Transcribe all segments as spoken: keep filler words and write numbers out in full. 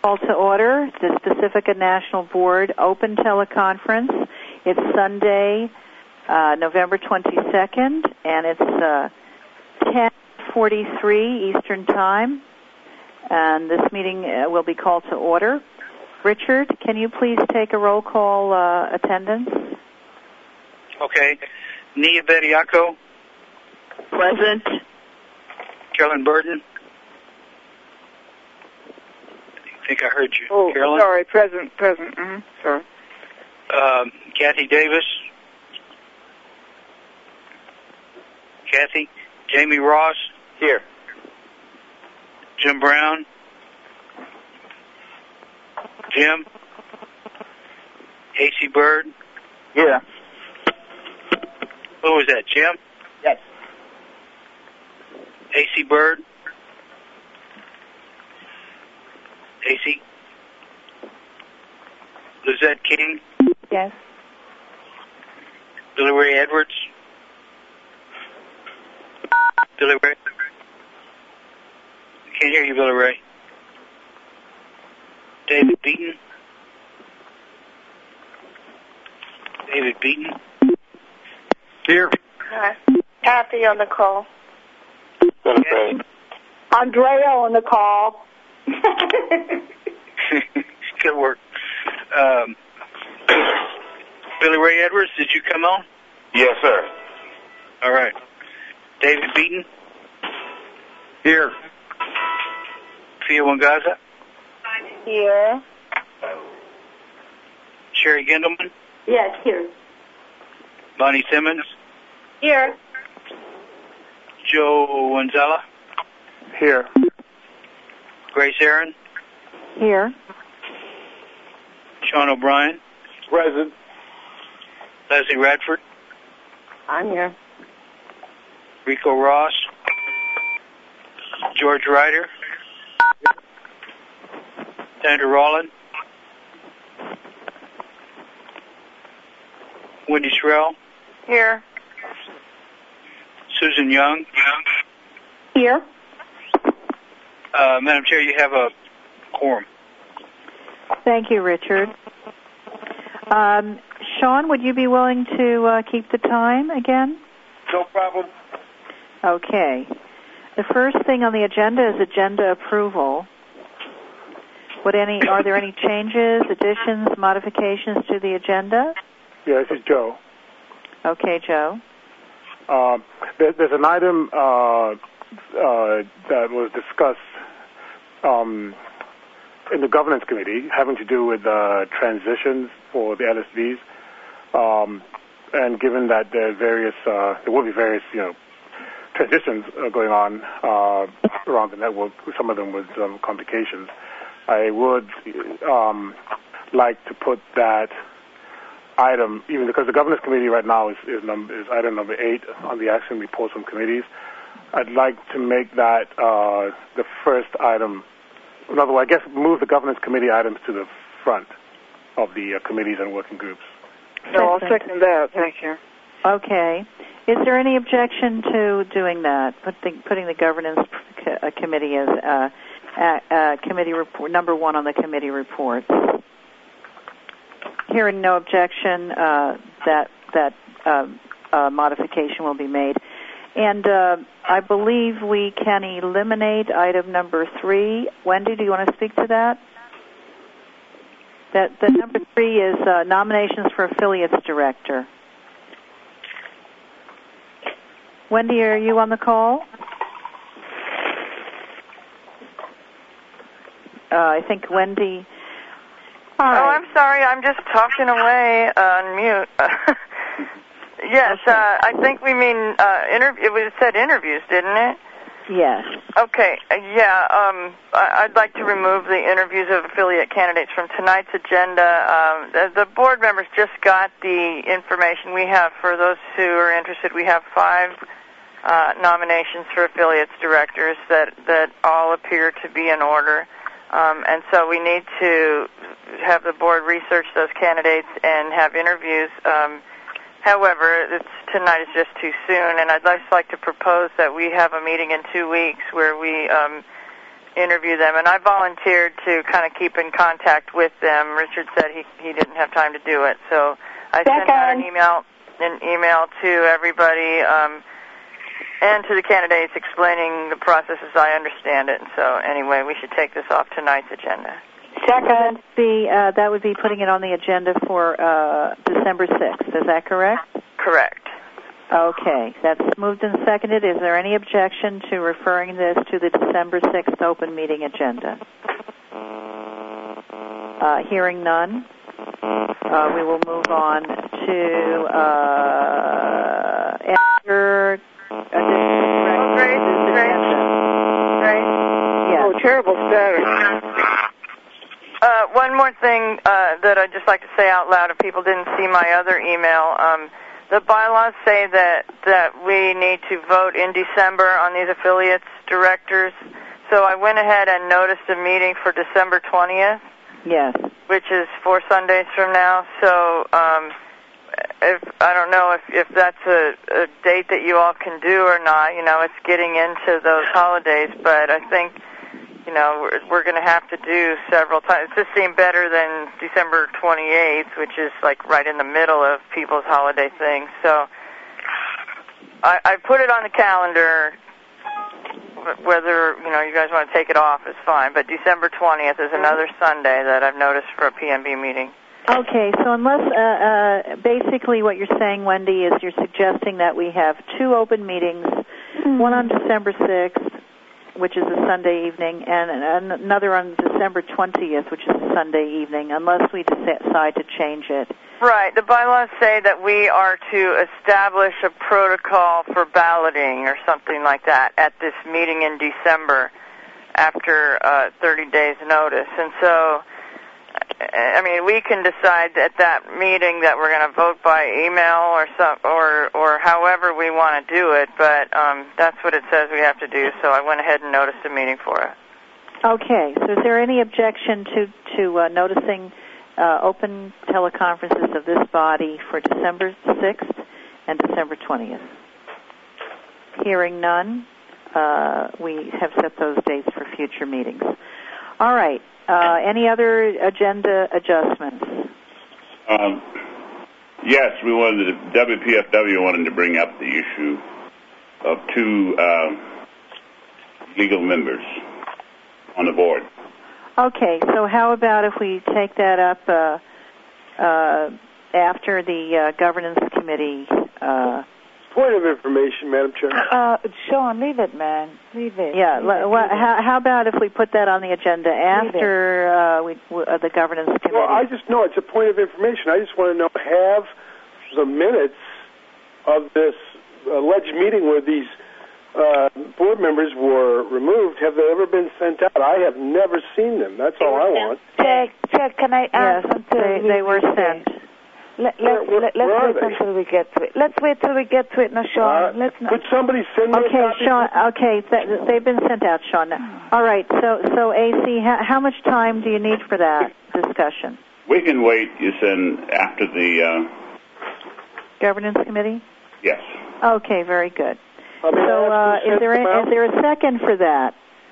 Call to order the Pacifica National Board Open Teleconference. It's Sunday, uh, November twenty-second, and it's uh, ten forty-three Eastern Time, and this meeting uh, will be called to order. Richard, can you please take a roll call uh, attendance? Okay. Nia Bediaco. Present. Carolyn Burton. I think I heard you. Oh, Carolyn? sorry, present, present. Mm-hmm. Sorry. Um, Kathy Davis. Kathy. Jamie Ross. Here. Jim Brown. Jim. A C Bird. Here. Who was that, Jim? Yes. A C Bird. A C. Lizette King. Yes. Billy Ray Edwards. Billy Ray. I can't hear you, Billy Ray. David Beaton. David Beaton. Here. Hi. Kathy on the call. Okay. Andrea on the call. Good work. Um, Billy Ray Edwards, did you come on? Yes, sir. All right. David Beaton. Here. Fia Wangaza. Here. Sherry Gendelman. Yes, here. Bonnie Simmons. Here. Joe Wanzella. Here. Grace Aaron. Here. Sean O'Brien. Present. Leslie Radford. I'm here. Rico Ross. George Ryder. Sandra Rowland. Wendy Shrell. Here. Susan Young. Here. Uh, Madam Chair, you have a quorum. Thank you, Richard. Um, Sean, would you be willing to uh, keep the time again? No problem. Okay. The first thing on the agenda is agenda approval. Would any, are there any changes, additions, modifications to the agenda? Yeah, this is Joe. Okay, Joe. Uh, there, there's an item uh, uh, that was discussed um, in the governance committee having to do with uh, transitions for the L S Vs. Um, and given that there are various, uh, there will be various, you know, transitions uh, going on uh, around the network, some of them with um, complications, I would um, like to put that item, even because the governance committee right now is is, num- is item number eight on the action reports from committees. I'd like to make that uh, the first item. In other words, I guess move the governance committee items to the front of the uh, committees and working groups. No, I'll second that. Thank you. Okay. Is there any objection to doing that, putting, putting the governance co- committee as uh, uh, uh, committee report, number one on the committee reports? Hearing no objection, uh, that that uh, uh, modification will be made. And uh, I believe we can eliminate item number three. Wendy, do you want to speak to that? That the number three is uh, nominations for affiliates director. Wendy, are you on the call? Uh, I think Wendy. Hi. Oh, I'm sorry. I'm just talking away on mute. Yes, uh, I think we mean uh, interview. It was said interviews, didn't it? Yes. Okay. Uh, yeah. Um, I- I'd like to remove the interviews of affiliate candidates from tonight's agenda. Um, the, the board members just got the information we have. For those who are interested, we have five uh, nominations for affiliates directors that that all appear to be in order. Um, and so we need to have the board research those candidates and have interviews. Um, however, it's, tonight is just too soon, and I'd just like to propose that we have a meeting in two weeks where we um, interview them, and I volunteered to kind of keep in contact with them. Richard said he he didn't have time to do it, so I Second. sent out an email an email to everybody um, and to the candidates explaining the process as I understand it. And so anyway, we should take this off tonight's agenda. Second. The, uh, that would be putting it on the agenda for uh, December sixth. Is that correct? Correct. Okay. That's moved and seconded. Is there any objection to referring this to the December sixth open meeting agenda? Uh, hearing none, uh, we will move on to uh, after additional Grace, Grace, Grace. Yes. Oh, terrible static. Uh, one more thing uh, that I'd just like to say out loud if people didn't see my other email. Um, the bylaws say that, that we need to vote in December on these affiliates directors. So I went ahead and noticed a meeting for December twentieth. Yes. Which is four Sundays from now. So um, if I don't know if, if that's a, a date that you all can do or not. You know, it's getting into those holidays, but I think, you know, we're, we're going to have to do several times. This seemed better than December twenty-eighth, which is like right in the middle of people's holiday things. So I, I put it on the calendar. Whether, you know, you guys want to take it off is fine, but December twentieth is another Sunday that I've noticed for a P M B meeting. Okay, so unless, uh, uh, basically what you're saying, Wendy, is you're suggesting that we have two open meetings, mm-hmm. one on December sixth, which is a Sunday evening, and another on December twentieth, which is a Sunday evening, unless we decide to change it. Right. The bylaws say that we are to establish a protocol for balloting or something like that at this meeting in December after uh, thirty days notice. And so, I mean, we can decide at that meeting that we're going to vote by email or some, or or however we want to do it, but um, that's what it says we have to do, so I went ahead and noticed a meeting for it. Okay. So is there any objection to, to uh, noticing uh, open teleconferences of this body for December sixth and December twentieth? Hearing none, uh, we have set those dates for future meetings. All right. Uh, any other agenda adjustments? Um, yes, we wanted to, W P F W wanted to bring up the issue of two um, legal members on the board. Okay, so how about if we take that up uh, uh, after the uh, governance committee? Uh, Point of information, Madam Chair. Uh, Sean, leave it, man. Leave it. Yeah. Leave it, Well, leave how, how about if we put that on the agenda after uh, we, uh, the governance committee? Well, I just know it's a point of information. I just want to know, have the minutes of this alleged meeting where these uh, board members were removed, have they ever been sent out? I have never seen them. That's all I want. Check, check. Can I ask Yes, until they, we, they were we sent. Let, Where- let's where- let, where are let's wait they? until we get to it. Let's wait till we get to it, now, Sean. Uh, let's not. could somebody send me a Okay, copy? Sean. Okay, th- they've been sent out, Sean. All right. So, so A C, how, how much time do you need for that discussion? We can wait, you said, after the, uh, Governance committee? yes. Okay, very good. I mean, So, uh, after you is there sent them a, out? is there a second for that?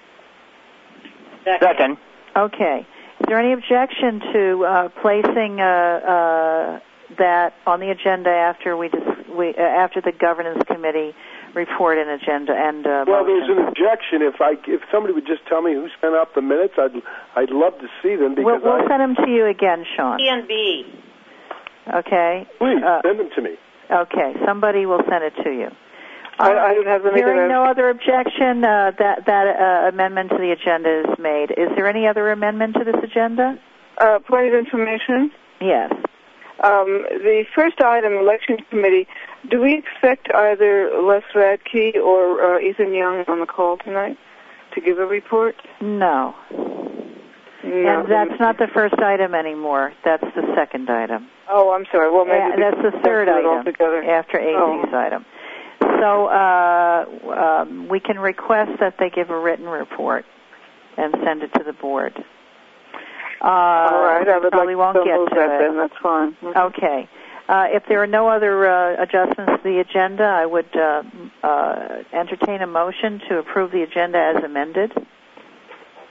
Second. Okay. Is there any objection to uh, placing uh, uh, that on the agenda after we, dis- we uh, after the governance committee report and agenda and uh, Well, there's motion? an objection. If I, if somebody would just tell me who sent out the minutes, I'd, I'd love to see them We'll, because we'll I, send them to you again, Sean. P and B. Okay. please Uh, send them to me. okay. Somebody will send it to you. I, All I right. don't have anything Hearing else. no other objection, uh, that that uh, amendment to the agenda is made. Is there any other amendment to this agenda? Uh, point of information. Yes. Um, the first item, election committee. Do we expect either Les Radke or uh, Ethan Young on the call tonight to give a report? No. No. And that's not the first item anymore. That's the second item. Oh, I'm sorry. Well, maybe Yeah, that's the third we'll do it item altogether. after A C's Oh. item. So uh, um, we can request that they give a written report and send it to the board. Uh, All right. I would probably like won't to get move to that it. then. That's fine. Okay. Uh, if there are no other uh, adjustments to the agenda, I would uh, uh, entertain a motion to approve the agenda as amended.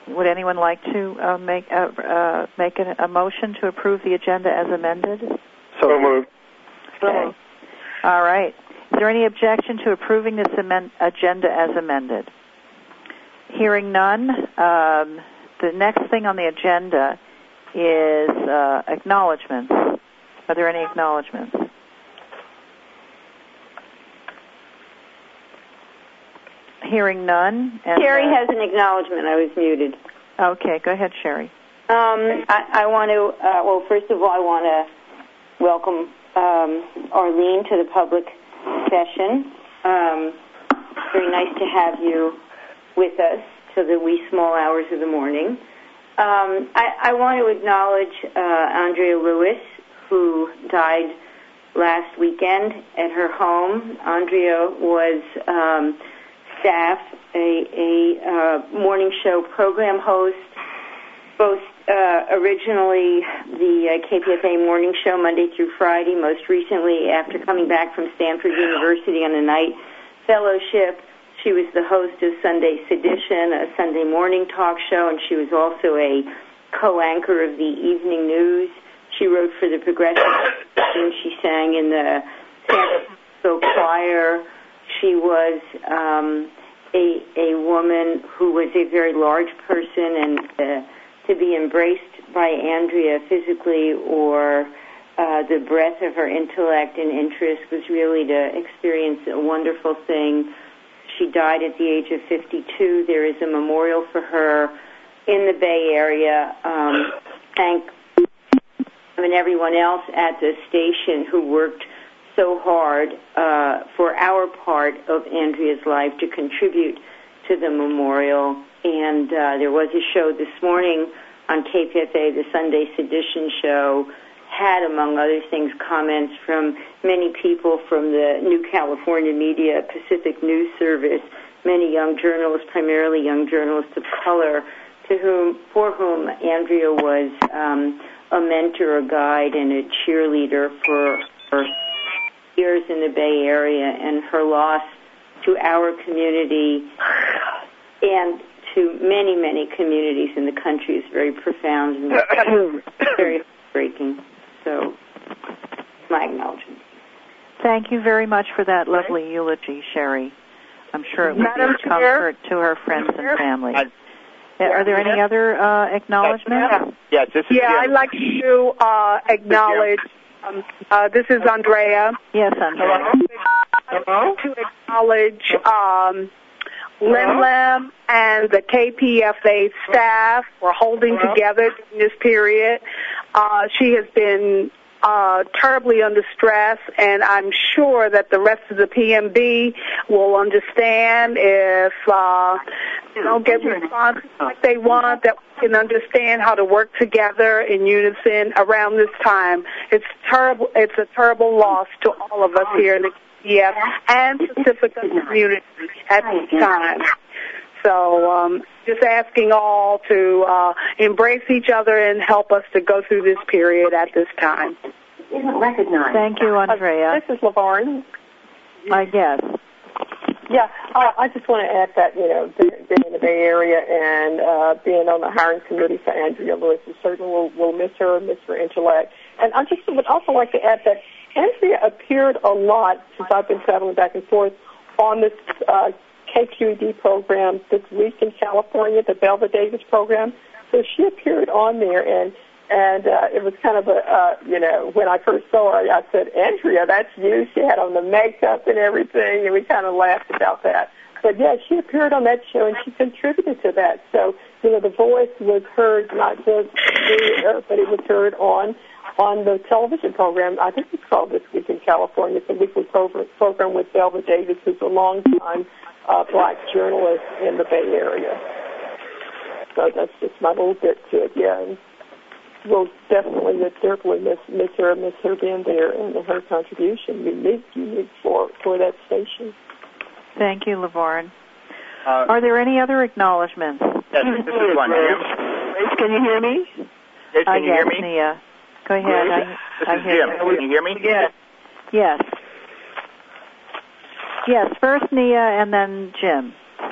would anyone like to uh, make uh, uh, make a, a motion to approve the agenda as amended? So moved. Okay. All right. Is there any objection to approving this amend- agenda as amended? Hearing none, um, the next thing on the agenda is uh, acknowledgments. Are there any acknowledgments? Hearing none. And, Sherry uh, has an acknowledgement. I was muted. Okay, go ahead, Sherry. Um, I, I want to, uh, well, first of all, I want to welcome um, Arlene to the public session. Um, very nice to have you with us to the wee small hours of the morning. Um, I, I want to acknowledge uh, Andrea Lewis, who died last weekend at her home. Andrea was um, staff, a, a uh, morning show program host, both uh, originally the uh, K P F A morning show Monday through Friday, most recently after coming back from Stanford University on a night fellowship. She was the host of Sunday Sedition, a Sunday morning talk show, and she was also a co-anchor of the evening news. She wrote for the Progressive and she sang in the San Francisco choir. She was um, a, a woman who was a very large person, and uh, to be embraced by Andrea physically or uh, the breadth of her intellect and interest was really to experience a wonderful thing. She died at the age of fifty-two. There is a memorial for her in the Bay Area. Um, thank and everyone else at the station who worked so hard uh, for our part of Andrea's life to contribute to the memorial. And uh, there was a show this morning on K P F A, the Sunday Sedition show, had, among other things, comments from many people from the New California Media Pacific News Service, many young journalists, primarily young journalists of color, to whom, for whom Andrea was um, a mentor, a guide, and a cheerleader for her years in the Bay Area, and her loss to our community and to many, many communities in the country is very profound and very heartbreaking. So, my acknowledgement. Thank you very much for that lovely eulogy, Sherry. I'm sure it will be a comfort to her friends and family. I, Are there any other uh, acknowledgments? Yes, this is Yeah, Jim. I'd like to uh, acknowledge, um, uh, this is Andrea. Yes, Andrea. Hello? To acknowledge um, Lynn Lim and the K P F A staff for holding Hello? together during this period. Uh, she has been uh, terribly under stress, and I'm sure that the rest of the P M B will understand if uh, they don't get responses like they want, that we can understand how to work together in unison around this time. It's terrible. It's a terrible loss to all of us here in the K P F and Pacifica community at this time. So um, just asking all to uh, embrace each other and help us to go through this period at this time. Isn't recognized. Thank you, Andrea. Uh, this is LaVarn. I guess. Yeah, uh, I just want to add that, you know, being in the Bay Area and uh, being on the hiring committee for Andrea Lewis, we certainly will, will miss her, miss her intellect. And I just would also like to add that Andrea appeared a lot, since I've been traveling back and forth, on this uh, K Q E D program this week in California, the Belva Davis program. So she appeared on there, and and uh, it was kind of a, uh, you know, when I first saw her, I said, Andrea, that's you. She had on the makeup and everything, and we kind of laughed about that. But, yeah, she appeared on that show, and she contributed to that. So, you know, the voice was heard not just here, but it was heard on on the television program. I think it's called This Week in California. It's a weekly program with Belva Davis, who's a long-time uh, black journalist in the Bay Area. So that's just my little bit to it, yeah. And we'll definitely, definitely miss, miss her, miss her being there and her contribution, unique, unique for, for that station. Thank you, LaVarn. Uh, Are there any other acknowledgments? Yes, this is one. Jim? Can you hear me? Yes, can uh, you yes, hear me? Nia. Go ahead. I, this I is hear Jim. you. Can you hear me? Yes. Yes. Yes, first Nia and then Jim.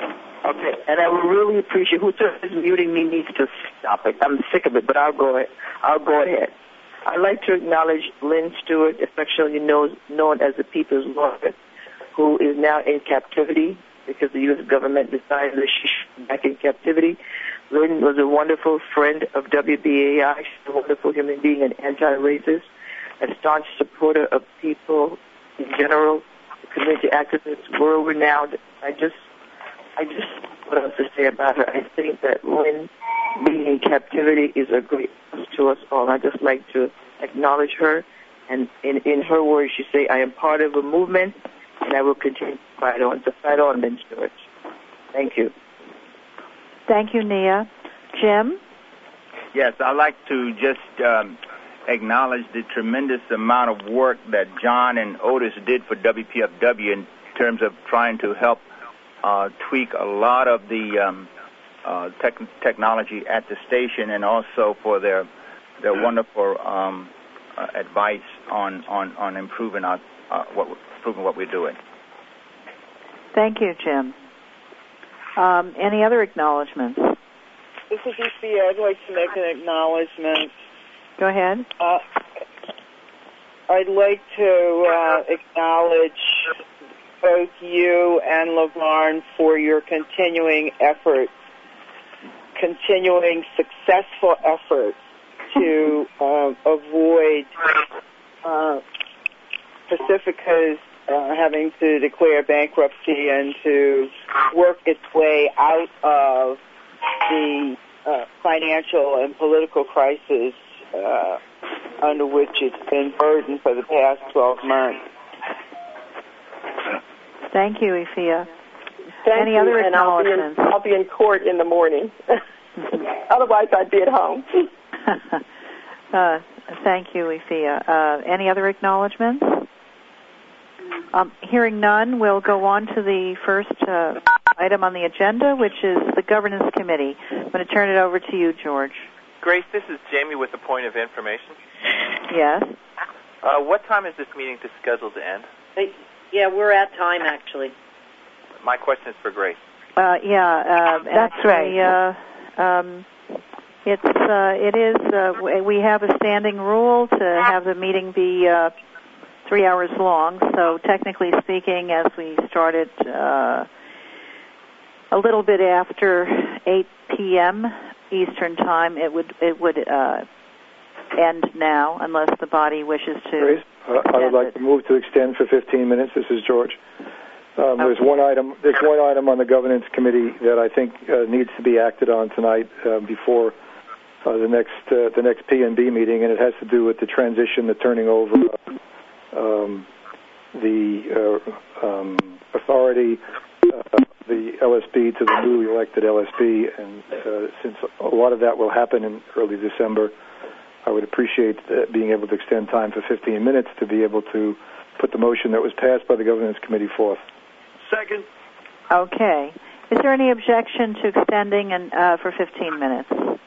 Okay, and I would really appreciate whoever is muting me needs to stop it. I'm sick of it, but I'll go ahead. I'll go ahead. I'd like to acknowledge Lynn Stewart, affectionately known, known as the People's Lawyer, who is now in captivity because the U S government decided that she should be back in captivity. Lynn was a wonderful friend of W B A I. She's a wonderful human being and anti-racist, a staunch supporter of people in general, community activist, world-renowned. I just, I just, what else to say about her? I think that Lynn being in captivity is a great loss to us all. I just like to acknowledge her, and in, in her words, she say, "I am part of a movement, and I will continue to fight on." To fight on, Lynn Stewart. Thank you. Thank you, Nia. Jim? Yes, I'd like to just um, acknowledge the tremendous amount of work that John and Otis did for W P F W in terms of trying to help uh, tweak a lot of the um, uh, tech- technology at the station, and also for their their wonderful um, uh, advice on, on, on improving our uh, what improving what we're doing. Thank you, Jim. Um, any other acknowledgments? This is Lucia. I'd like to make an acknowledgement. Go ahead. Uh, I'd like to uh, acknowledge both you and LaVarn for your continuing efforts, continuing successful efforts to uh, avoid uh, Pacifica's uh, having to declare bankruptcy and to work its way out of the uh, financial and political crisis uh, under which it's been burdened for the past twelve months. Thank you, Ifia. Thank Any you, other and I'll be, in, acknowledgments? I'll be in court in the morning. Otherwise, I'd be at home. uh, thank you, Ifia. Uh, any other acknowledgments? Um, hearing none, we'll go on to the first uh, item on the agenda, which is the Governance Committee. I'm going to turn it over to you, George. Grace, this is Jamie with a point of information. Yes? Uh, what time is this meeting scheduled to end? Yeah, we're at time, actually. My question is for Grace. Uh, yeah, uh, That's actually, right. Uh, um, it's uh, it is. Uh, we have a standing rule to have the meeting be uh, three hours long. So technically speaking, as we started uh, a little bit after eight p.m. Eastern time, it would it would uh, end now, unless the body wishes to. Grace, uh, I would like to move to extend for fifteen minutes. This is George. Um, okay. There's one item. There's one item on the governance committee that I think uh, needs to be acted on tonight uh, before uh, the next uh, the next P N B meeting, and it has to do with the transition, the turning over uh, um, the uh, um, authority, uh, the L S B to the newly elected L S B, and uh, since a lot of that will happen in early December, I would appreciate uh, being able to extend time for fifteen minutes to be able to put the motion that was passed by the governance committee forth. Second. Okay. Is there any objection to extending and, uh, for fifteen minutes? Uh,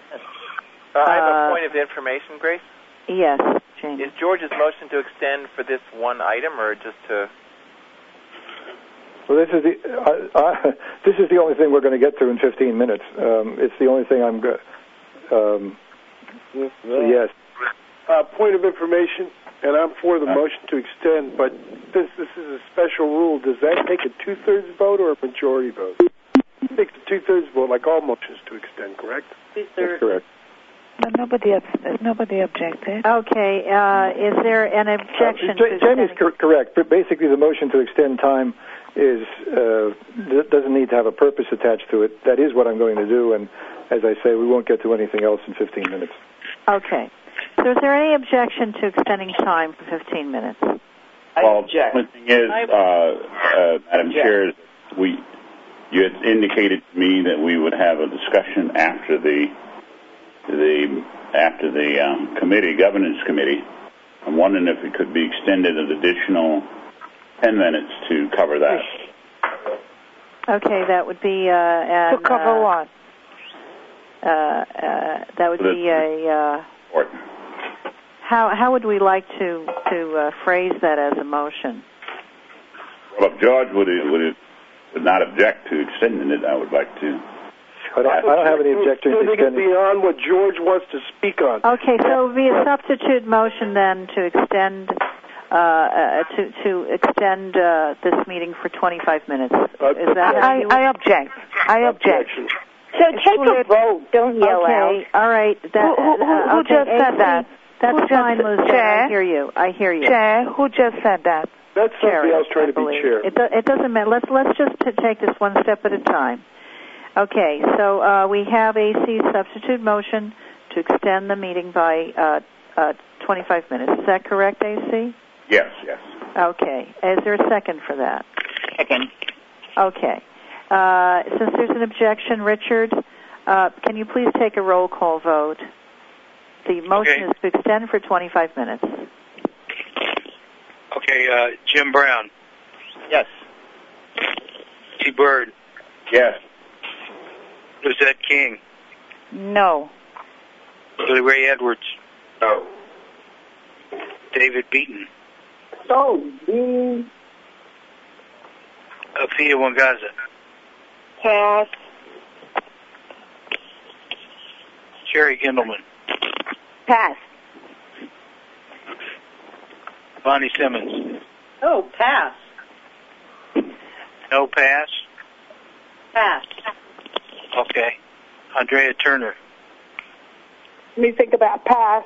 I have Uh, a point of information, Grace. Yes, Jane. Is George's motion to extend for this one item, or just to... Well, this is the uh, uh, this is the only thing we're going to get to in fifteen minutes. Um, it's the only thing I'm going. Um, so yes. Uh, point of information, and I'm for the motion to extend, but this this is a special rule. Does that take a two-thirds vote or a majority vote? It takes a two-thirds vote, like all motions to extend, correct? That's correct. No, nobody, ob- nobody objected. Okay. Uh, is there an objection Uh, to Jamie's cor- correct, but basically the motion to extend time is uh, th- doesn't need to have a purpose attached to it. That is what I'm going to do, and as I say, we won't get to anything else in fifteen minutes. Okay. So is there any objection to extending time for fifteen minutes? Well, the only thing is, uh, uh, Madam Chair, is we, you had indicated to me that we would have a discussion after the the after the um, committee, governance committee. I'm wondering if it could be extended an additional ten minutes to cover that. Okay, that would be uh, an, To cover uh, what? Uh, uh, that would be a. Uh, Report. how how would we like to to uh, phrase that as a motion? Well, if George would would would not object to extending it, I would like to. I don't, I don't have any objection to extending it beyond what George wants to speak on. Okay, so it would be a substitute motion then to extend uh, uh, to to extend uh, this meeting for twenty-five minutes. Is that how I, you would... I object. I object. So take a vote. Don't yell okay, out. all right. That, Who, who, uh, who okay, just said A C, that? That's Who fine, just, Liz. Chair? I hear you. I hear you. Chair, who just said that? That's somebody Chair, else trying I to be believe. chair. It, do, it doesn't matter. Let's let's just t- take this one step at a time. Okay, so uh, we have A C's substitute motion to extend the meeting by uh, uh, twenty-five minutes. Is that correct, A C? Yes, yes. Okay. Is there a second for that? Second. Okay. Uh, since there's an objection, Richard, uh, can you please take a roll call vote? The motion Okay. is to extend for twenty-five minutes. Okay, uh, Jim Brown. Yes. T. Bird. Yes. Lizette King. No. Billy Ray Edwards. No. David Beaton. So, mm, Afia Wangaza. Pass. Sherry Gendelman. Pass. Bonnie Simmons. Oh, pass. No pass. Pass. Okay. Andrea Turner. let me think about pass.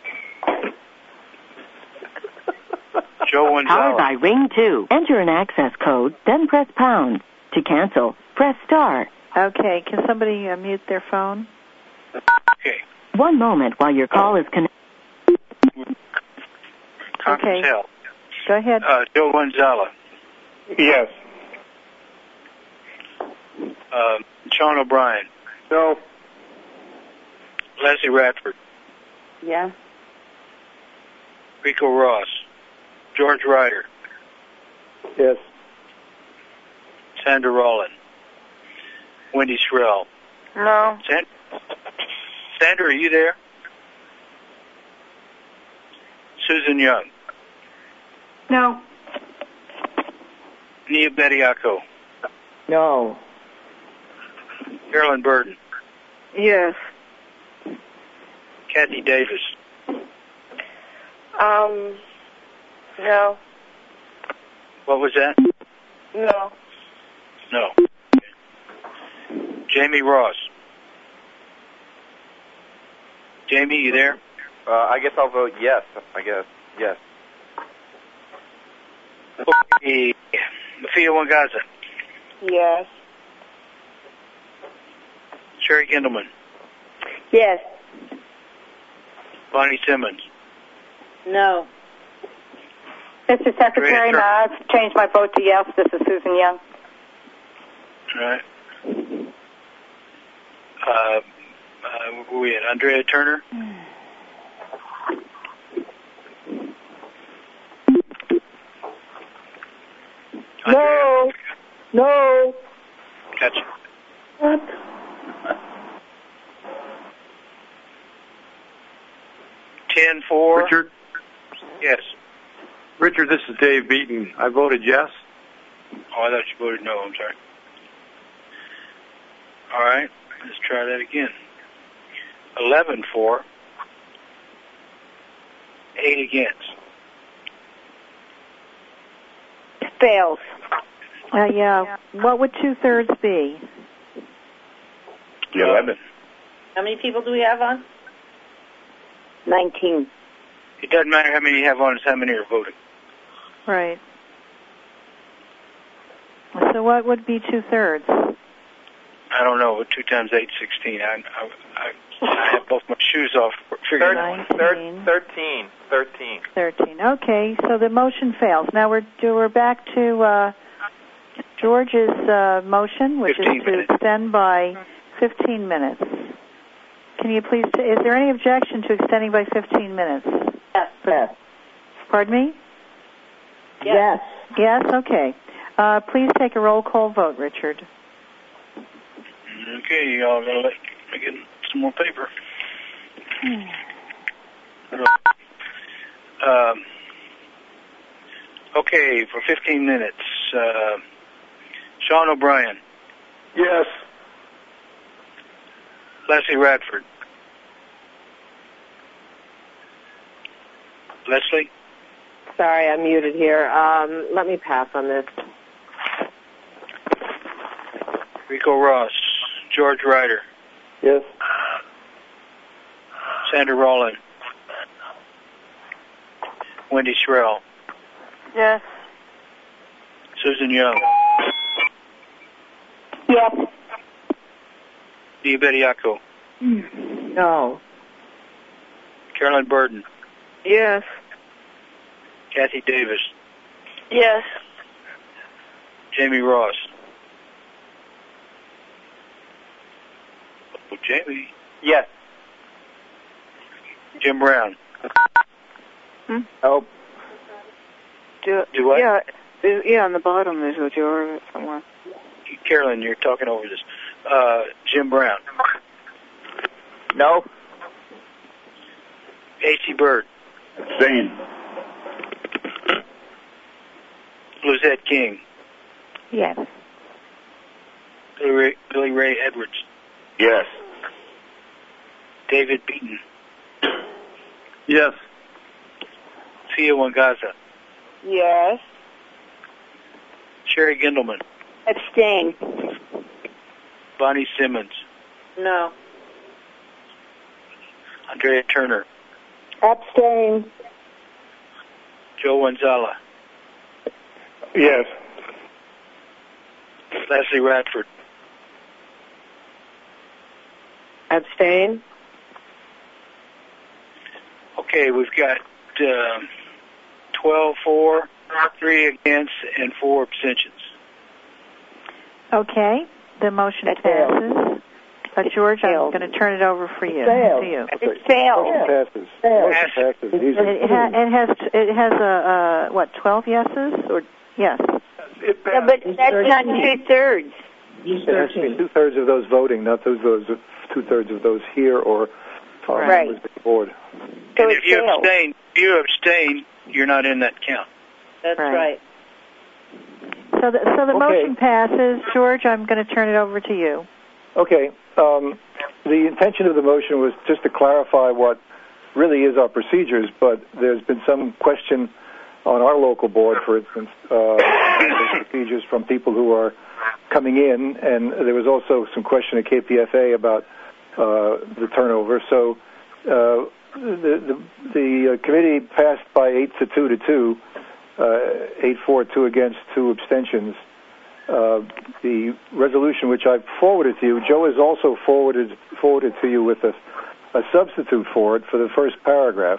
Joe Powered Wanzala. by Ring two. Enter an access code, then press pound. To cancel, press star. Okay, can somebody uh, mute their phone? Okay. One moment while your call is connected. Conference Okay. held. Go ahead. Uh, Joe Wanzala. Yes. Uh, Sean O'Brien. No. Leslie Radford. Yeah. Rico Ross. George Ryder. Yes. Sandra Rowland. Wendy Shrell. No. San- Sandra, are you there? Susan Young. No. Nia Bediako. No. Carolyn Burton. Yes. Kathy Davis. Um, no. What was that? No. No. Jamie Ross. Jamie, you there? Uh, I guess I'll vote yes. I guess yes. Okay. Afia Wangaza. Yes. Sherry Gendelman. Yes. Bonnie Simmons. No. Mister Secretary, may I change my vote to yes? This is Susan Young. All right. Uh, uh, where we at? Andrea Turner? No. No. Gotcha. What? ten four. Richard? Yes. Richard, this is Dave Beaton. I voted yes. Oh, I thought you voted no. I'm sorry. All right. Let's try that again. eleven for. eight against. Fails. Uh, yeah. What would two-thirds be? eleven. How many people do we have on? Nineteen. It doesn't matter how many you have on, it's how many are voting. Right. So what would be two-thirds? I don't know. Two times eight, sixteen. I, I, I, I have both my shoes off. Figuring out. Thir- thirteen. Thirteen. Thirteen. Okay, so the motion fails. Now we're we're back to uh, George's uh, motion, which is to extend by fifteen minutes. Can you please? T- is there any objection to extending by fifteen minutes? Yes. Yes. Pardon me? Yes. Yes. Okay. Uh, please take a roll call vote, Richard. Okay, y'all gotta let me get some more paper. Um, okay, for fifteen minutes, uh, Sean O'Brien. Yes. Leslie Radford. Leslie? Sorry, I'm muted here. Um, let me pass on this. Rico Ross. George Ryder. Yes. Sandra Rowland. Wendy Shrell. Yes. Susan Young. Yes. Dia Bediaco. No. Carolyn Burton. Yes. Kathy Davis. Yes. Jamie Ross. Oh, Jamie. Yes. Jim Brown. Hmm? Help. Do, Do what? Yeah, there's- yeah, on the bottom there's a jar somewhere. Carolyn, you're talking over this. Uh, Jim Brown. No. A C Bird. Abstain. Luzette King. Yes. Billy Ray, Billy Ray Edwards. Yes. David Beaton. Yes. Fia Wangaza. Yes. Sherry Gindelman. Abstain. Bonnie Simmons. No. Andrea Turner. Abstain. Joe Wanzala. Yes. Leslie Radford. Abstain. Okay, we've got um, twelve for, three against, and four abstentions. Okay, the motion It passes. Uh, George, I'm failed. going to turn it over for you. Failed. To you. It failed. Motion passes. Failed. Motion passes. Easy. It, ha- it has it has a uh, what twelve yeses or yes. Yeah, but that's not two thirds. It has to be two-thirds of those voting, not those, those two-thirds of those here or uh, Right. members of the board. So and it if you failed. abstain, if you abstain, you're not in that count. That's Right. right. So the, so the Okay. motion passes. George, I'm going to turn it over to you. Okay. Um, the intention of the motion was just to clarify what really is our procedures, but there's been some question on our local board, for instance, uh, procedures from people who are coming in, and there was also some question at K P F A about uh, the turnover. So uh, the the, the uh, committee passed by eight to two to two, uh, eight for, two against, two abstentions. Uh, the resolution which I forwarded to you, Joe has also forwarded forwarded to you with a, a substitute for it for the first paragraph.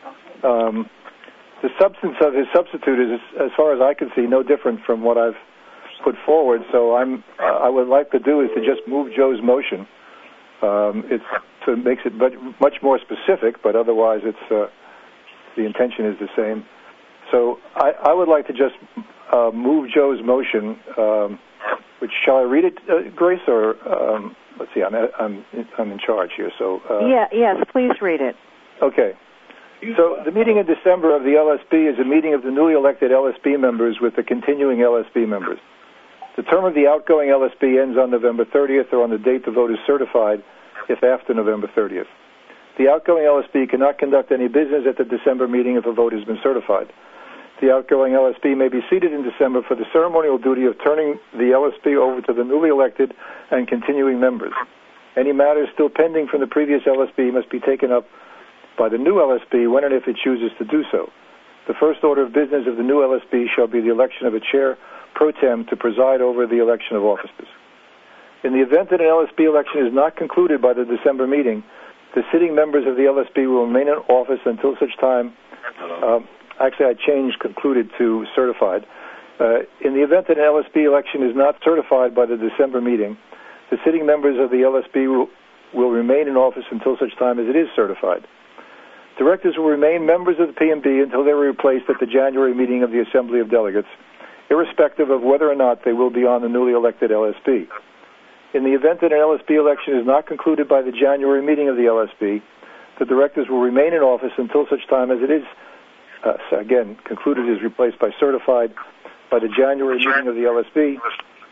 Um, the substance of his substitute is, as far as I can see, no different from what I've put forward. So I'm uh, I would like to do is to just move Joe's motion. Um, it's so it makes it much, much more specific, but otherwise it's uh, the intention is the same. So I, I would like to just uh, move Joe's motion. Um, which shall I read it, uh, Grace, or um, let's see? I'm I'm I'm in charge here. So uh, yeah, yes, please read it. Okay. So the meeting in December of the L S B is a meeting of the newly elected L S B members with the continuing L S B members. The term of the outgoing L S B ends on November thirtieth or on the date the vote is certified, if after November thirtieth. The outgoing L S B cannot conduct any business at the December meeting if a vote has been certified. The outgoing L S B may be seated in December for the ceremonial duty of turning the L S B over to the newly elected and continuing members. Any matters still pending from the previous L S B must be taken up by the new L S B when and if it chooses to do so. The first order of business of the new L S B shall be the election of a chair pro tem to preside over the election of officers. In the event that an L S B election is not concluded by the December meeting, the sitting members of the L S B will remain in office until such time. Um, actually, I changed concluded to certified. Uh, in the event that an L S B election is not certified by the December meeting, the sitting members of the L S B will, will remain in office until such time as it is certified. Directors will remain members of the P M B until they are replaced at the January meeting of the Assembly of Delegates, irrespective of whether or not they will be on the newly elected L S B. In the event that an L S B election is not concluded by the January meeting of the L S B, the directors will remain in office until such time as it is, uh, again, concluded is replaced by certified by the January meeting of the L S B,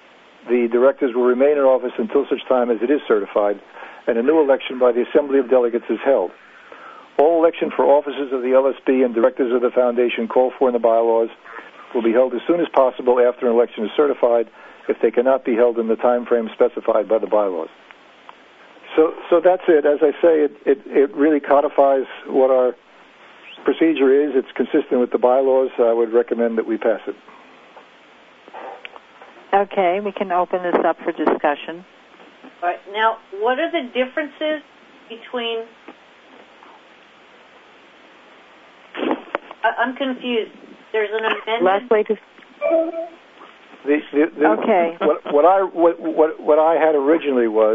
the directors will remain in office until such time as it is certified and a new election by the Assembly of Delegates is held. All election for officers of the L S B and directors of the foundation called for in the bylaws will be held as soon as possible after an election is certified if they cannot be held in the time frame specified by the bylaws. So, so that's it. As I say, it, it, it really codifies what our procedure is. It's consistent with the bylaws. I would recommend that we pass it. Okay, we can open this up for discussion. All right. Now, what are the differences between... I, I'm confused. There's an amendment... Leslie, to... The, the, the, okay. What, what I what, what what I had originally was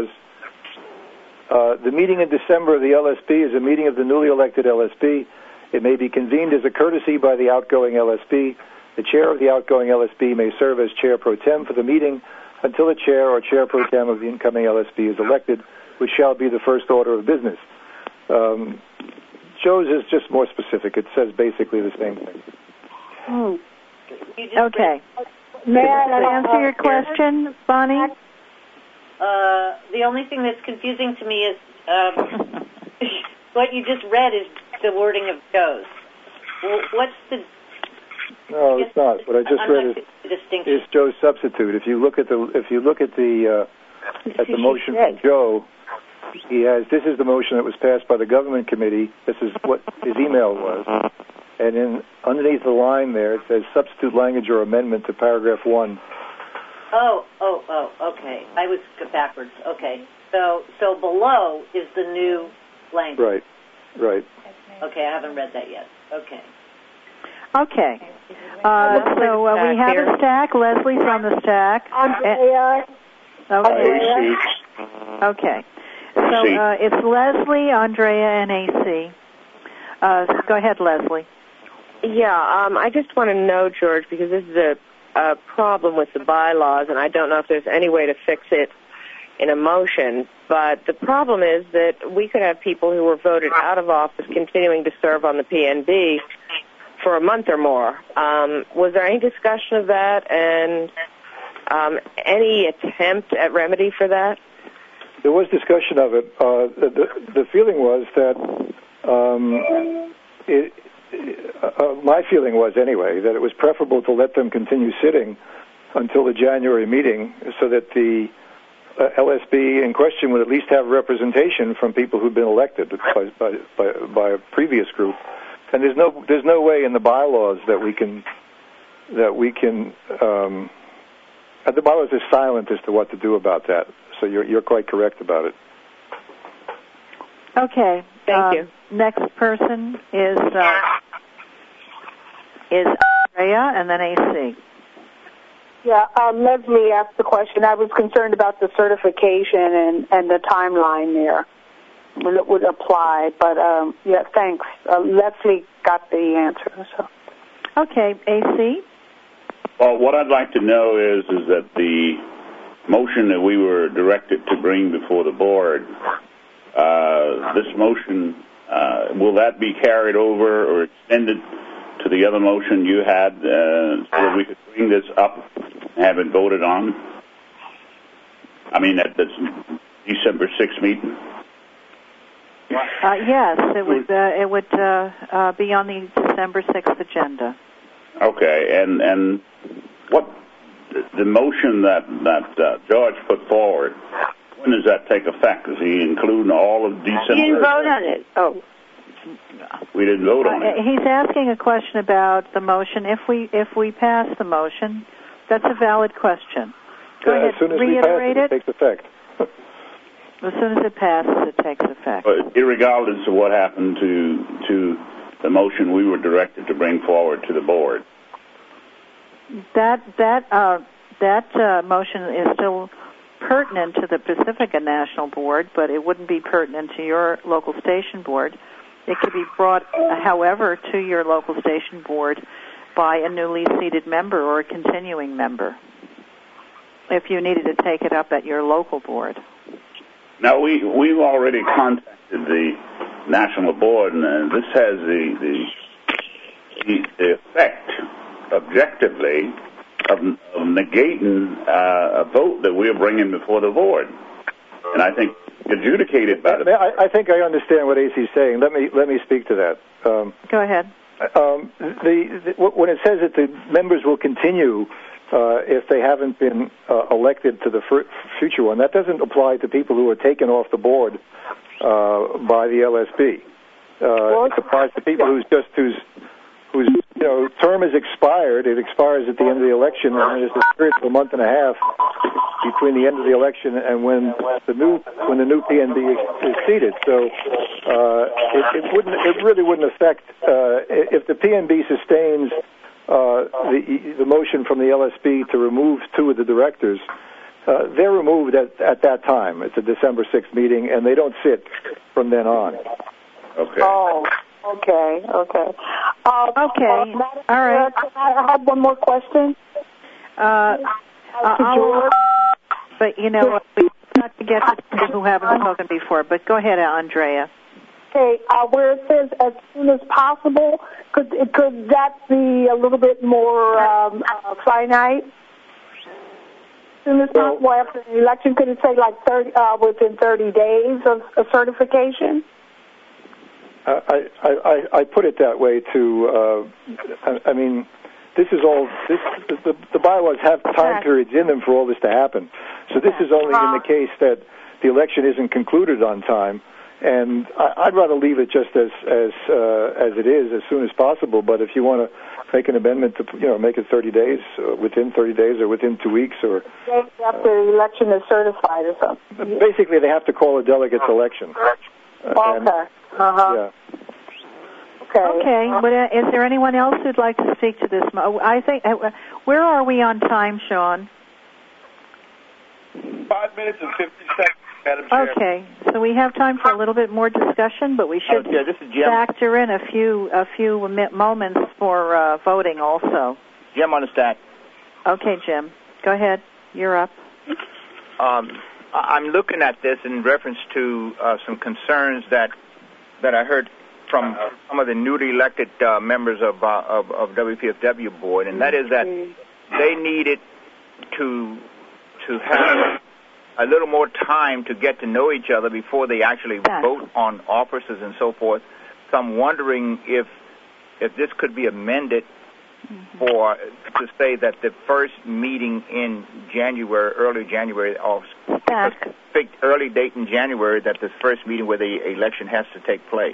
uh, the meeting in December of the L S B is a meeting of the newly elected L S B. It may be convened as a courtesy by the outgoing L S B. The chair of the outgoing L S B may serve as chair pro tem for the meeting until the chair or chair pro tem of the incoming L S B is elected, which shall be the first order of business. Um, Joe's is just more specific. It says basically the same thing. Hmm. Okay. May Does I that answer your question, Bonnie? Uh, the only thing that's confusing to me is um, what you just read is the wording of Joe's. Well, what's the... No, it's not. What I just I'm read not is, the distinction. is Joe's substitute. If you look at the if you look at the uh, at the motion from Joe, he has this is the motion that was passed by the government committee. This is what his email was. And in underneath the line there, it says substitute language or amendment to paragraph one. Oh, oh, oh, okay. I was backwards. Okay. So so below is the new language. Right, right. Okay, I haven't read that yet. Okay. Okay. Uh, so uh, we have a stack. Leslie's on the stack. Andrea. Okay. Okay. So uh, it's Leslie, Andrea, and A C. Uh, so go ahead, Leslie. Yeah, um, I just want to know, George, because this is a, a problem with the bylaws, and I don't know if there's any way to fix it in a motion, but the problem is that we could have people who were voted out of office continuing to serve on the P N B for a month or more. Um, was there any discussion of that and um, any attempt at remedy for that? There was discussion of it. Uh, the, the feeling was that um, it, uh, my feeling was anyway that it was preferable to let them continue sitting until the January meeting so that the uh, L S B in question would at least have representation from people who've been elected by, by, by, by a previous group. And there's no there's no way in the bylaws that we can that we can um, the bylaws are silent as to what to do about that. So you're you're quite correct about it. Okay. Thank um, you. Next person is uh, is Andrea, and then A C. Yeah, um, Leslie asked the question. I was concerned about the certification and, and the timeline there. It would apply, but um, yeah, thanks. Uh, Leslie got the answer. So. Okay, A C. Well, what I'd like to know is is that the motion that we were directed to bring before the board, uh, this motion, uh, will that be carried over or extended to the other motion you had uh, so that we could bring this up and have it voted on? I mean, at this December sixth meeting? Uh, yes, it would. Uh, it would uh, uh, be on the December sixth agenda. Okay, and and what the motion that that uh, George put forward? When does that take effect? Does he include all of December? You didn't vote on it. Oh, we didn't vote on uh, it. He's asking a question about the motion. If we if we pass the motion, that's a valid question. Go yeah, ahead. As soon as reiterate we pass it, it, it takes effect. As soon as it passes, it takes effect. But irregardless of what happened to to the motion we were directed to bring forward to the board. That that uh, that uh, motion is still pertinent to the Pacifica National Board, but it wouldn't be pertinent to your local station board. It could be brought, uh, however, to your local station board by a newly seated member or a continuing member, if you needed to take it up at your local board. Now, we, we've already contacted the National Board, and uh, this has the, the, the effect, objectively, of, of negating uh, a vote that we're bringing before the board. And I think adjudicated by the... I, I think I understand what A C's saying. Let me let me speak to that. Um, Go ahead. Um, the, the, when it says that the members will continue uh, if they haven't been uh, elected to the f- future one, that doesn't apply to people who are taken off the board uh, by the L S B. Uh, it applies to people who's just whose whose you know term is expired. It expires at the end of the election, and there's a period of a month and a half between the end of the election and when the new when the new P N B is, is seated. So uh, it, it wouldn't it really wouldn't affect uh, if the P N B sustains uh, the the motion from the L S B to remove two of the directors. Uh, they're removed at, at that time. It's a December sixth meeting, and they don't sit from then on. Okay. Oh, okay, okay. Uh, okay. Uh, All right. Can I have one more question? Uh, I'll, but, you know, we've got to get to people who haven't spoken before. But go ahead, Andrea. Okay, uh, where it says as soon as possible, could could that be a little bit more um, uh, finite? As soon as possible after the election, could it say like thirty uh, within thirty days of, of certification? I, I, I, I put it that way to, uh, I, I mean, this is all, this, the, the bylaws have time periods in them for all this to happen. So this is only in the case that the election isn't concluded on time. And I, I'd rather leave it just as, as, uh, as it is as soon as possible. But if you want to make an amendment to, you know, make it thirty days, uh, within thirty days or within two weeks or... After the election is certified or something. Basically, they have to call a delegates election. Uh, okay. Uh-huh. Yeah. Okay. Okay. But uh, is there anyone else who'd like to speak to this? Mo- I think. Uh, where are we on time, Sean? Five minutes and fifty seconds, Madam Chair. Okay. So we have time for a little bit more discussion, but we should oh, yeah, this is Jim. factor in a few a few mi- moments for uh, voting also. Jim on the stack. Okay, Jim. Go ahead. You're up. Um, I'm looking at this in reference to uh, some concerns that that I heard from some of the newly elected uh, members of, uh, of of W P F W board, and that is that they needed to to have a little more time to get to know each other before they actually vote on offices and so forth. So I'm wondering if if this could be amended mm-hmm. for to say that the first meeting in January, early January, or picked early date in January, that this first meeting where the election has to take place.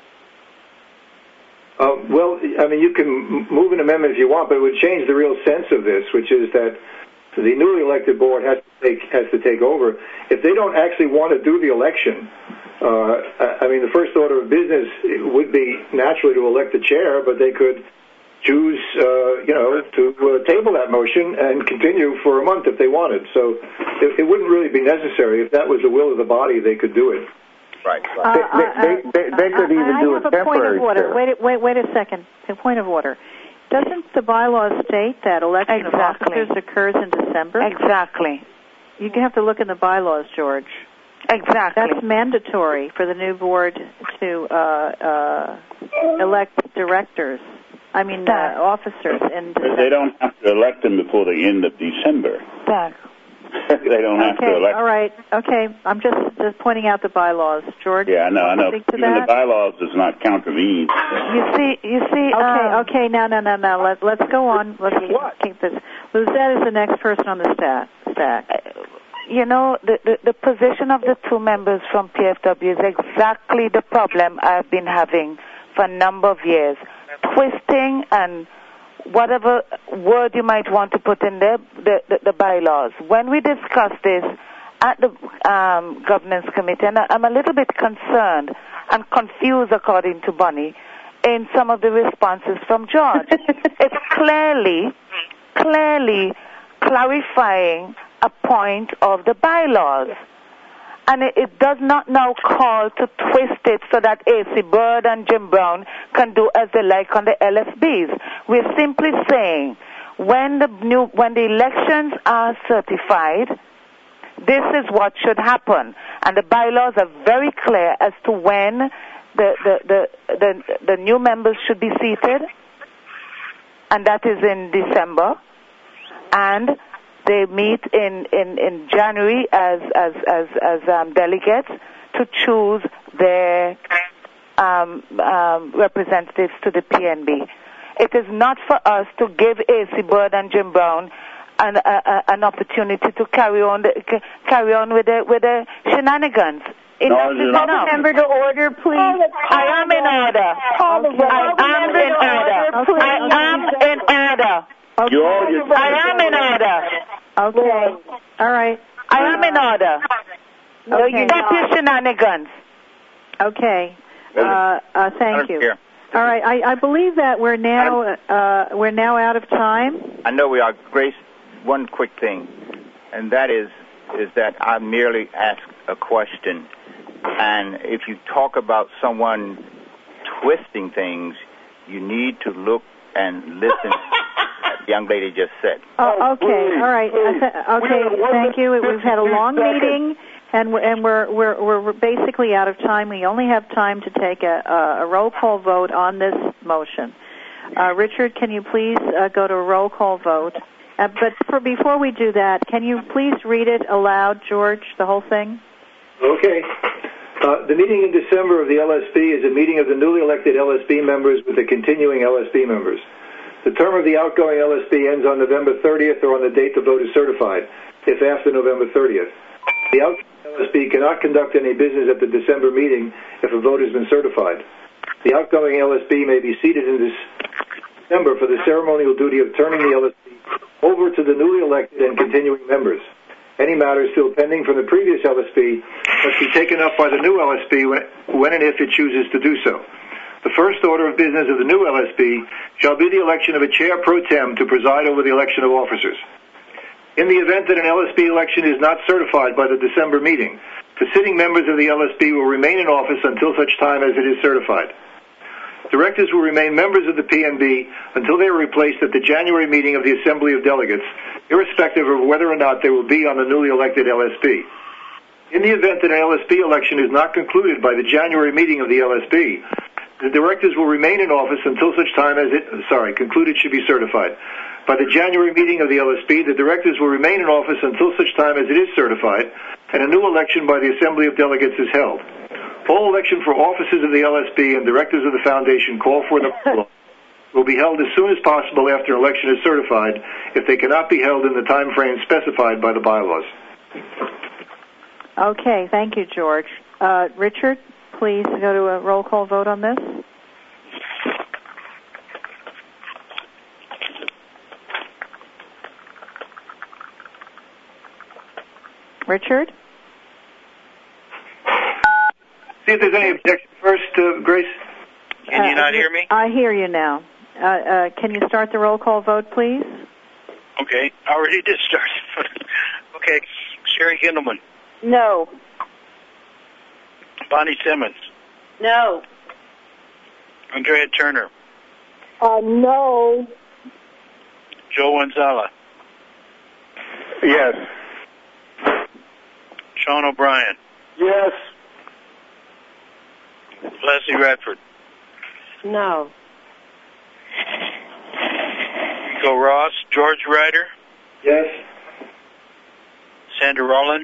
Uh, well, I mean, you can move an amendment if you want, but it would change the real sense of this, which is that the newly elected board has to take has to take over. If they don't actually want to do the election, uh, I mean, the first order of business would be naturally to elect the chair, but they could choose, uh, you know, to uh, table that motion and continue for a month if they wanted. So it, it wouldn't really be necessary. If that was the will of the body, they could do it. Right. Uh, they, they, they, they could even I do have a a point temporary of order. chair. Wait, wait, wait a second. A point of order. Doesn't the bylaws state that election exactly. of officers occurs in December? Exactly. You have to look in the bylaws, George. Exactly. That's mandatory for the new board to uh, uh, elect directors. I mean, uh, officers in December. They don't have to elect them before the end of December. That. They don't have okay, to elect. all right. Okay, I'm just just pointing out the bylaws, George. Yeah, I know, I know. Speak to Even that? the bylaws does not contravene. You see, you see. Okay, um, okay. Now, no, no, no. Let Let's go on. Let's keep, keep this. Luzette is the next person on the stat, stack. You know, the, the the position of the two members from P F W is exactly the problem I've been having for a number of years, twisting and whatever word you might want to put in there, the, the, the bylaws. When we discussed this at the um, governance committee, and I'm a little bit concerned and confused, according to Bonnie, in some of the responses from George. It's clearly, clearly clarifying a point of the bylaws. And it, it does not now call to twist it so that A C Bird and Jim Brown can do as they like on the L S Bs. We're simply saying when the new when the elections are certified, this is what should happen. And the bylaws are very clear as to when the the, the, the, the new members should be seated, and that is in December. and they meet in, in, in January as as as, as um, delegates to choose their um, um, representatives to the P N B. It is not for us to give A C Byrd and Jim Brown an, uh, uh, an opportunity to carry on the, c- carry on with the with the shenanigans. Enough is Call the enough. member to order, please. I am in order. Call the I am in order. I am in order. Okay. I am in order. Okay. All right. I am in order. Okay. Stop your shenanigans. Okay. Uh, uh, thank you. Here. All right. I, I believe that we're now uh, we're now out of time. I know we are. Grace, one quick thing, and that is is that I merely asked a question. And if you talk about someone twisting things, you need to look and listen as the young lady just said. Oh, okay. All right. Uh, okay. Thank you. We've had a long meeting, and we're and we're we're we're basically out of time. We only have time to take a a roll call vote on this motion. Uh, Richard, can you please uh, go to a roll call vote? Uh, but for, before we do that, can you please read it aloud, George, the whole thing? Okay. Uh, the meeting in December of the L S B is a meeting of the newly elected L S B members with the continuing L S B members. The term of the outgoing L S B ends on November thirtieth or on the date the vote is certified, if after November thirtieth. The outgoing L S B cannot conduct any business at the December meeting if a vote has been certified. The outgoing L S B may be seated in this December for the ceremonial duty of turning the L S B over to the newly elected and continuing members. Any matters still pending from the previous L S B must be taken up by the new L S B when, when and if it chooses to do so. The first order of business of the new L S B shall be the election of a chair pro tem to preside over the election of officers. In the event that an L S B election is not certified by the December meeting, the sitting members of the L S B will remain in office until such time as it is certified. Directors will remain members of the P N B until they are replaced at the January meeting of the Assembly of Delegates, irrespective of whether or not they will be on the newly elected L S B. In the event that an L S B election is not concluded by the January meeting of the L S B, the directors will remain in office until such time as it, sorry, concluded should be certified. By the January meeting of the L S B, the directors will remain in office until such time as it is certified, and a new election by the Assembly of Delegates is held. All election for officers of the L S B and directors of the Foundation call for the will be held as soon as possible after an election is certified if they cannot be held in the time frame specified by the bylaws. Okay, thank you, George. Uh, Richard, please go to a roll call vote on this. Richard? See if there's any objection first, uh, Grace. Can you not hear me? I hear you now. Uh, uh, can you start the roll call vote, please? Okay, I already did start. Okay, Sherry Kindelman. No. Bonnie Simmons. No. Andrea Turner. Uh, no. Joe Wanzala. Yes. Sean O'Brien. Yes. Leslie Radford. No. Rico Ross. George Ryder. Yes. Sandra Rowland.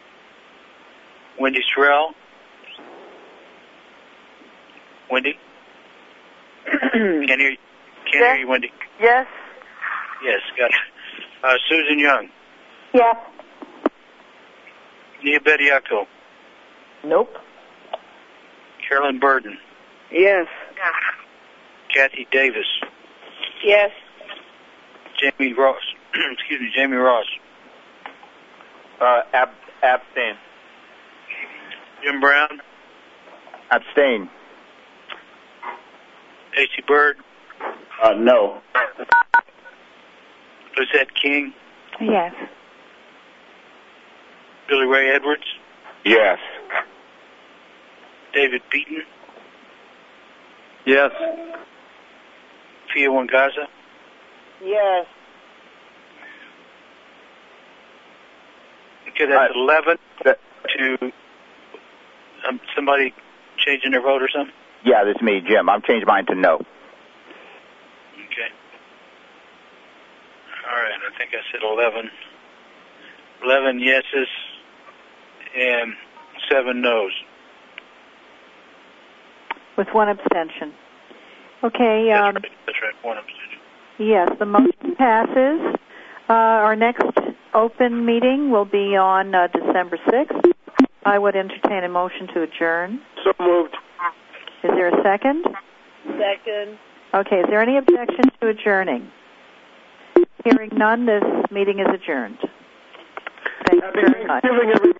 Wendy Sorrell. Wendy? Can't hear you. Can't hear you, Wendy. Yes. Yes, got it. Uh, Susan Young. Yes. Nia Bediako. Nope. Carolyn Burden. Yes. Kathy Davis. Yes. Jamie Ross. Excuse me, Jamie Ross. Uh, ab- abstain. Jim Brown. Abstain. A C Byrd. Uh, no. Lizette King. Yes. Billy Ray Edwards. Yes. David Beaton. Yes. Fia Wangaza. Yes. Okay, that's Uh, eleven that- to um, somebody changing their vote or something? Yeah, that's me, Jim. I've changed mine to no. Okay. All right, I think I said eleven. eleven yeses and seven noes. With one abstention. Okay. Um, That's right. That's right. One abstention. Yes, the motion passes. Uh, our next open meeting will be on uh, December sixth. I would entertain a motion to adjourn. So moved. Is there a second? Second. Okay, is there any objection to adjourning? Hearing none, this meeting is adjourned. Thank you very much. Thanksgiving, everybody.